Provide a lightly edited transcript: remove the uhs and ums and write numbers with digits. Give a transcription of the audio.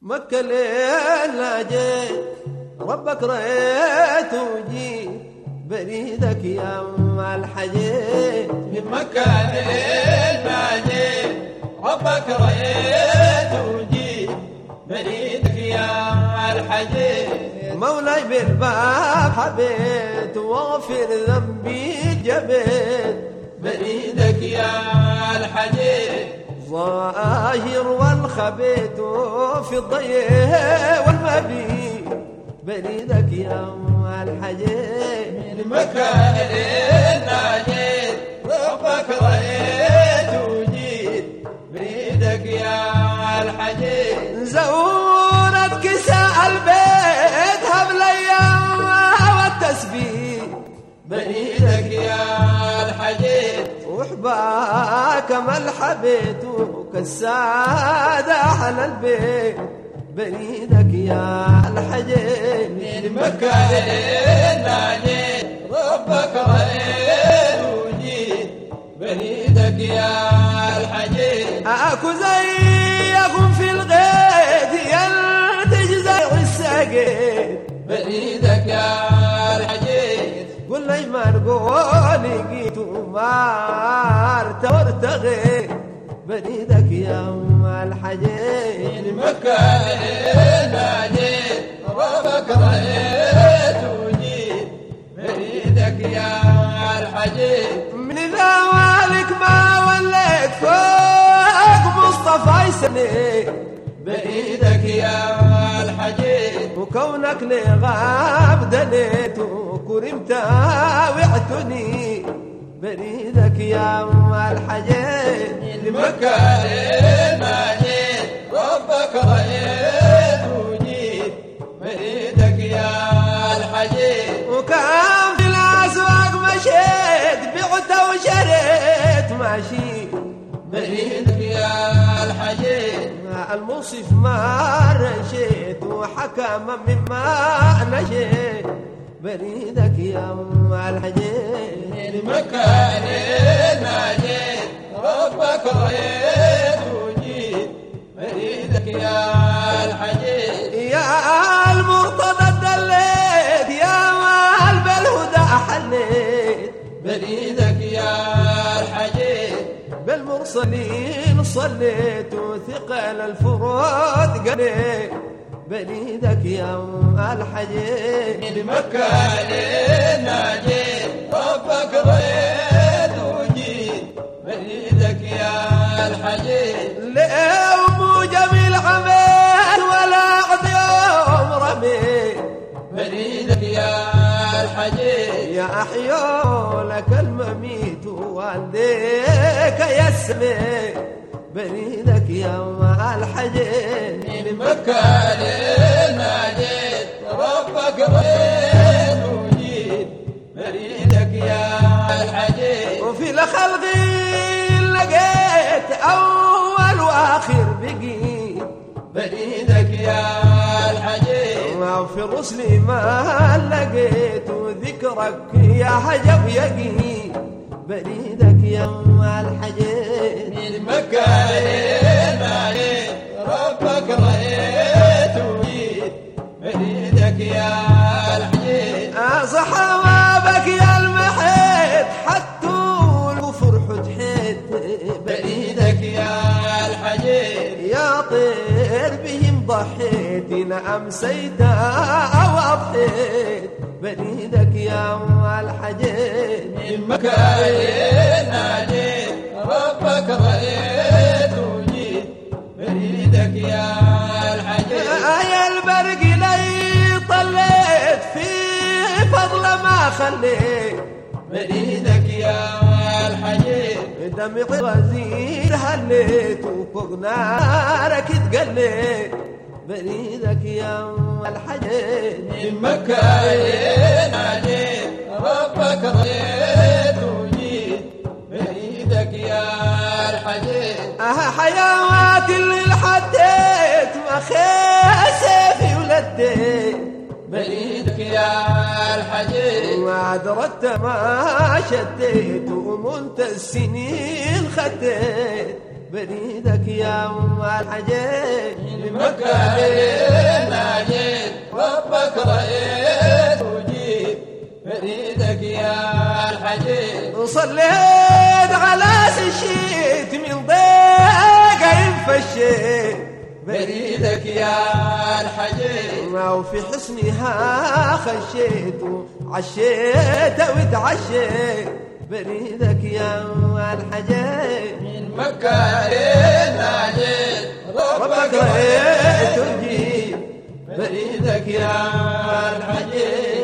مكة ليلة جيت ربك رأيت وجيت بريدك يا الحجيت. من مكة ليلة جيت ربك رأيت وجيت بريدك يا الحجيت. مولاي بالباب حبيت واغفر ذنبي جبيت بريدك يا الحجيت. ظاهر والخبيت في الضيق والمبيت بريدك يا الحجيت. من مكة ليلة جيت ربك رأيت وجيت بريدك يا الحجيت. زورت كساء البيت هبليا والتسبيح بريدك يا الحجيت. وحباك ما الحبيت وكالسادة على البيت بريدك يا الحجيت. من مكة ليلة جيت ربك رأيت وجيت بريدك يا الحجيت. اكو زيكم في الغيث يلتجزع الساقيت بريدك يا الحجيت. قل لي ما نقول لقيت وما ارتغيت بريدك يا الحجيت. من مكة ليلة جيت ربك رأيت وجيت بريدك يا الحجيت. من ذوالك ما وليت فوق مصطفى سنيت بريدك يا الحجيت. وكونك لي غاب دنيت وكرمت وعتني بريدك يا الحجيت. من مكة ليلة جيت ربك رأيت وجيت بريدك يا الحجيت. وكان في الأسواق مشيت بعت وشريت ماشي بريدك يا الحجيت. الموصف ما رشيت وحكم مما نشيت بريدك يا الحجيت. من مكة ليلة جيت ربك رأيت وجيت بريدك يا الحجيت. يا المرتضى دليت يا مال بالهدى حليت بريدك يا الحجيت. بالمرسلين صليت وثقل الفروض قليت بريدك يا الحجيت. من مكة ليلة جيت ربك رأيت وجيت بريدك يا الحجيت. لأم جميل عمل ولا عد يوم رميت بريدك يا الحجيت. يا أحيو لك المميت ووالديك يسمي بريدك يا الحجيت. من مكة ليلة جيت ربك رأيت وجيت بريدك يا الحجيت. وفي الخلق لقيت أول وآخر بقيت بريدك يا الحجيت. وفي الرسل ما لقيت وذكرك يا حجب يقين بريدك يا الحجيت. من مكة ليلة جيت ربك رأيت وجيت بريدك يا الحجيت. صحابك يا المحيط حتى الكفر حيت بريدك يا الحجيت. يا طير بهم ضحيت أمسيت أو أضحيت بريدك يا الحجيت. من مكة ليلة جيت ربك رأيت وجيت بريدك يا الحجيت. يا البرق لي طليت في فضل ما خليت بريدك يا الحجيت. دمع غزير هليت وفوق نارك تقليت بريدك يا الحجيت. من مكة ليلة جيت ربك رأيت وجيت بريدك يا الحجيت. حيوات اللي حديت ما سيفي ولديت بريدك يا الحجيت. ما درت ما شديت ومنت السنين خديت بريدك يا الحجيج من مكة ناجيت ربك رأيت وجيت بريدك يا الحجيج وصليت على سشيت من ضيق ينفشيت بريدك يا الحجيج وفي حسنها خشيت وعشيت وتعشيت بريدك يا الحجيج من مكة ناجيت ربك رأيت وجيت بريدك يا الحجيج